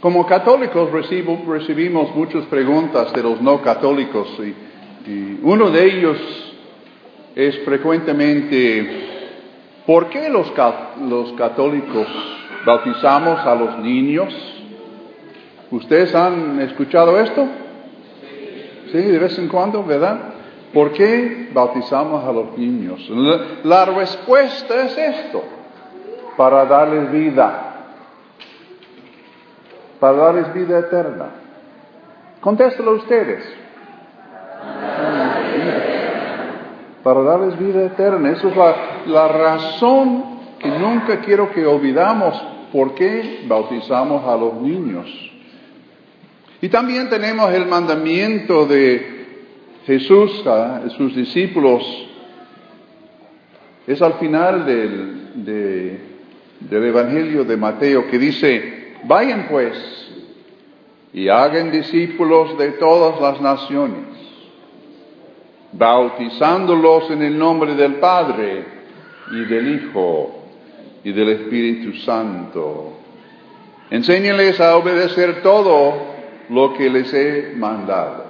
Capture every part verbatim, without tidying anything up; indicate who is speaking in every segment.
Speaker 1: Como católicos recibo, recibimos muchas preguntas de los no católicos y, y uno de ellos es frecuentemente, ¿por qué los, los católicos bautizamos a los niños? ¿Ustedes han escuchado esto? Sí, de vez en cuando, ¿verdad? ¿Por qué bautizamos a los niños? La, la respuesta es esto, para darles vida. Para darles vida eterna. Contéstelo ustedes. Para darles vida eterna. Esa es la, la razón que nunca quiero que olvidamos por qué bautizamos a los niños. Y también tenemos el mandamiento de Jesús a sus discípulos. Es al final del, de, del Evangelio de Mateo que dice: vayan pues y hagan discípulos de todas las naciones, bautizándolos en el nombre del Padre y del Hijo y del Espíritu Santo. Enséñenles a obedecer todo lo que les he mandado.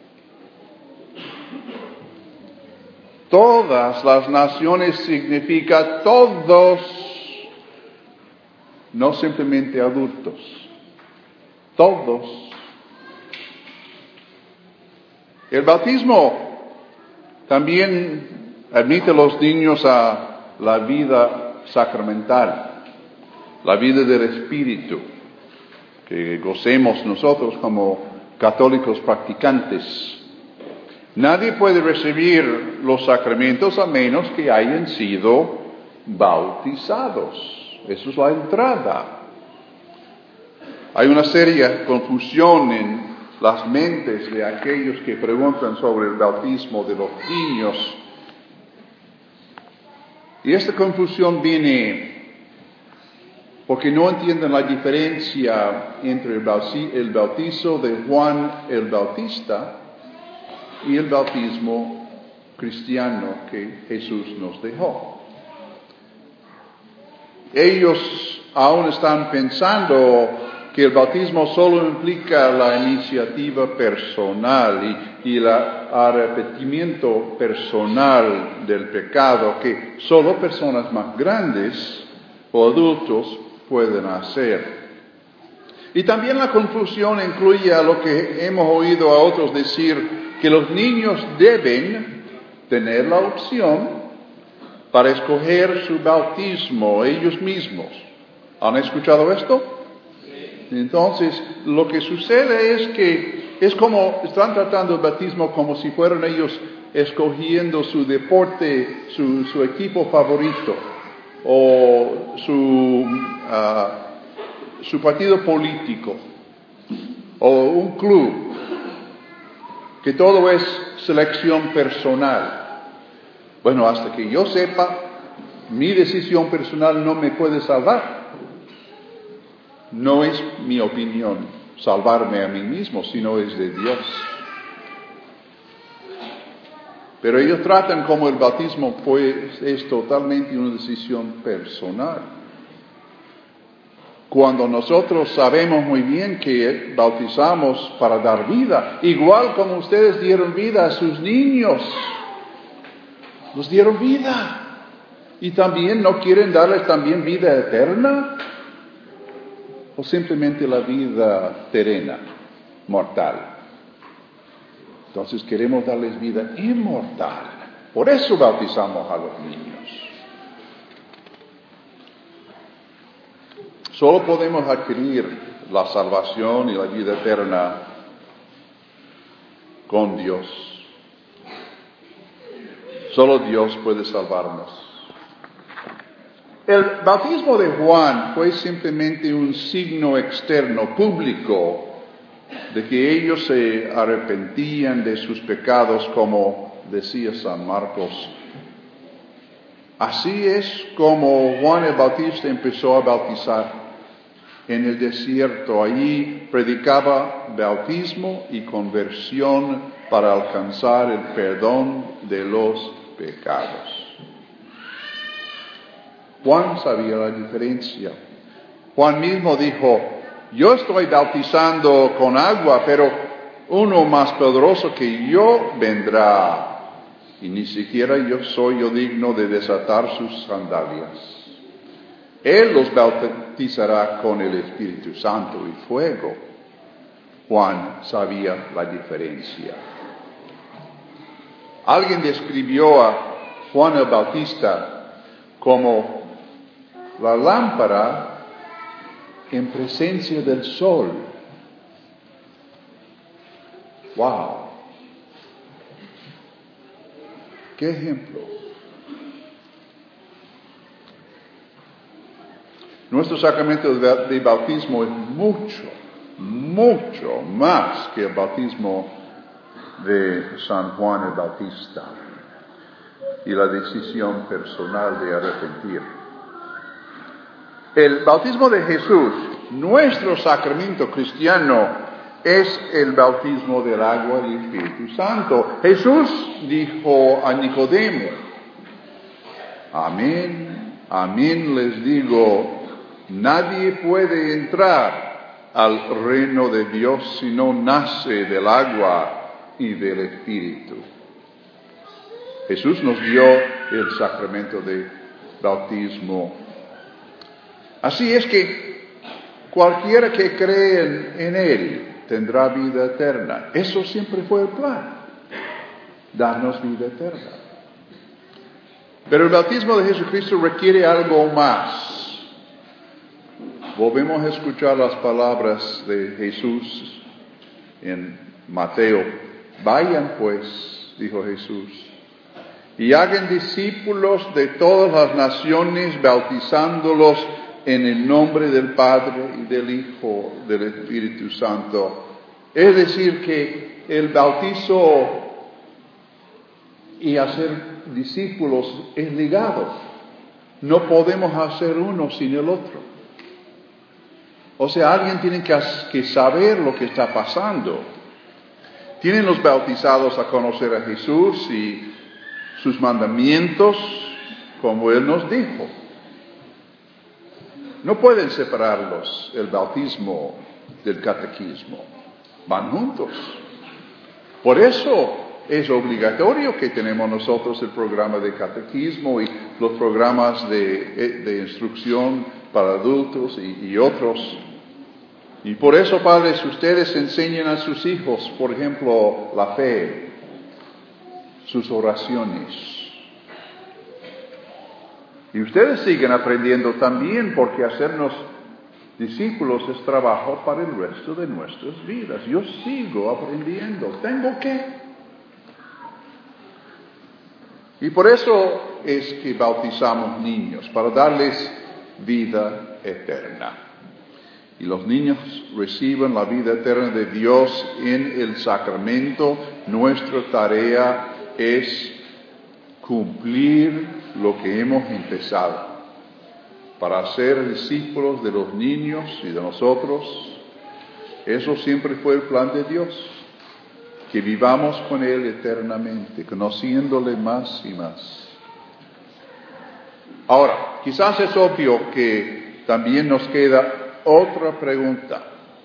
Speaker 1: Todas las naciones significa todos, no simplemente adultos, todos. El bautismo también admite a los niños a la vida sacramental, la vida del Espíritu, que gocemos nosotros como católicos practicantes. Nadie puede recibir los sacramentos a menos que hayan sido bautizados. Eso es la entrada. Hay una seria confusión en las mentes de aquellos que preguntan sobre el bautismo de los niños. Y esta confusión viene porque no entienden la diferencia entre el bautizo de Juan el Bautista y el bautismo cristiano que Jesús nos dejó. Ellos aún están pensando que el bautismo solo implica la iniciativa personal y, y el arrepentimiento personal del pecado que solo personas más grandes o adultos pueden hacer. Y también la confusión incluye a lo que hemos oído a otros decir, que los niños deben tener la opción para escoger su bautismo ellos mismos. ¿Han escuchado esto? Sí. Entonces, lo que sucede es que es como, están tratando el bautismo como si fueran ellos escogiendo su deporte, su, su equipo favorito, o su, uh, su partido político, o un club. Que todo es selección personal. Bueno, hasta que yo sepa, mi decisión personal no me puede salvar. No es mi opinión salvarme a mí mismo, sino es de Dios. Pero ellos tratan como el bautismo pues es totalmente una decisión personal. Cuando nosotros sabemos muy bien que bautizamos para dar vida, igual como ustedes dieron vida a sus niños, nos dieron vida. ¿Y también no quieren darles también vida eterna? ¿O simplemente la vida terrena, mortal? Entonces queremos darles vida inmortal. Por eso bautizamos a los niños. Solo podemos adquirir la salvación y la vida eterna con Dios. Solo Dios puede salvarnos. El bautismo de Juan fue simplemente un signo externo, público, de que ellos se arrepentían de sus pecados, como decía San Marcos. Así es como Juan el Bautista empezó a bautizar. En el desierto, allí predicaba bautismo y conversión para alcanzar el perdón de los pecados. Juan sabía la diferencia. Juan mismo dijo, yo estoy bautizando con agua, pero uno más poderoso que yo vendrá, y ni siquiera yo soy yo digno de desatar sus sandalias. Él los bautizará con el Espíritu Santo y fuego. Juan sabía la diferencia. Alguien describió a Juan el Bautista como la lámpara en presencia del sol. ¡Wow! ¡Qué ejemplo! Nuestro sacramento de bautismo es mucho, mucho más que el bautismo de San Juan el Bautista y la decisión personal de arrepentir. El bautismo de Jesús, nuestro sacramento cristiano, es el bautismo del agua y del Espíritu Santo. Jesús dijo a Nicodemo, amén, amén les digo, nadie puede entrar al reino de Dios si no nace del agua y del Espíritu. Jesús nos dio el sacramento de bautismo. Así es que cualquiera que cree en, en Él tendrá vida eterna. Eso siempre fue el plan, darnos vida eterna. Pero el bautismo de Jesucristo requiere algo más. Volvemos a escuchar las palabras de Jesús en Mateo. Vayan pues, dijo Jesús, y hagan discípulos de todas las naciones, bautizándolos en el nombre del Padre y del Hijo, del Espíritu Santo. Es decir, que el bautizo y hacer discípulos es ligado. No podemos hacer uno sin el otro. O sea, alguien tiene que, que saber lo que está pasando. Tienen los bautizados a conocer a Jesús y sus mandamientos, como Él nos dijo. No pueden separarlos, el bautismo del catequismo. Van juntos. Por eso es obligatorio que tenemos nosotros el programa de catequismo y los programas de, de instrucción para adultos y, y otros. Y por eso, padres, ustedes enseñan a sus hijos, por ejemplo, la fe, sus oraciones. Y ustedes siguen aprendiendo también, porque hacernos discípulos es trabajo para el resto de nuestras vidas. Yo sigo aprendiendo, tengo que. Y por eso es que bautizamos niños, para darles vida eterna. Y los niños reciben la vida eterna de Dios en el sacramento. Nuestra tarea es cumplir lo que hemos empezado, para ser discípulos de los niños y de nosotros. Eso siempre fue el plan de Dios, que vivamos con Él eternamente, conociéndole más y más. Ahora, quizás es obvio que también nos queda otra pregunta.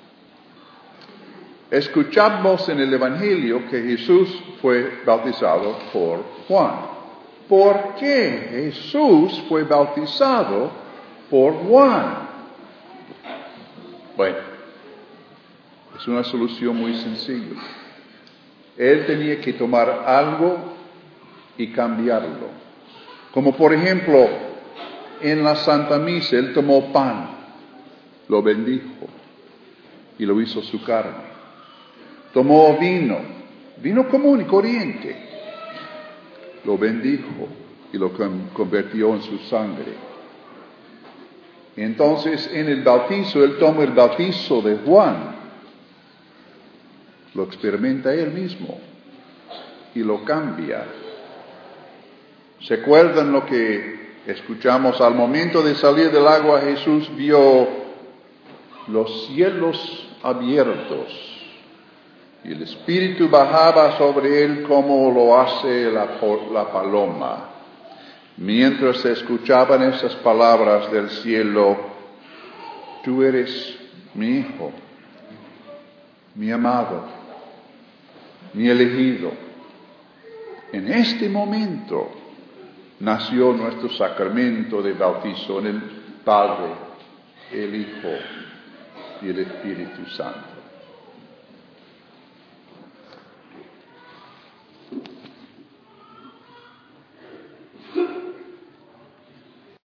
Speaker 1: Escuchamos en el Evangelio que Jesús fue bautizado por Juan. ¿Por qué Jesús fue bautizado por Juan? Bueno, es una solución muy sencilla. Él tenía que tomar algo y cambiarlo. Como por ejemplo, en la Santa Misa, Él tomó pan, lo bendijo y lo hizo su carne. Tomó vino, vino común y corriente, lo bendijo y lo convirtió en su sangre. Entonces, en el bautizo, Él toma el bautizo de Juan, lo experimenta Él mismo y lo cambia. ¿Se acuerdan lo que escuchamos? Al momento de salir del agua, Jesús vio los cielos abiertos y el Espíritu bajaba sobre Él como lo hace la, la paloma. Mientras se escuchaban esas palabras del cielo, tú eres mi hijo, mi amado, mi elegido. En este momento nació nuestro sacramento de bautizo en el Padre, el Hijo y el Espíritu Santo.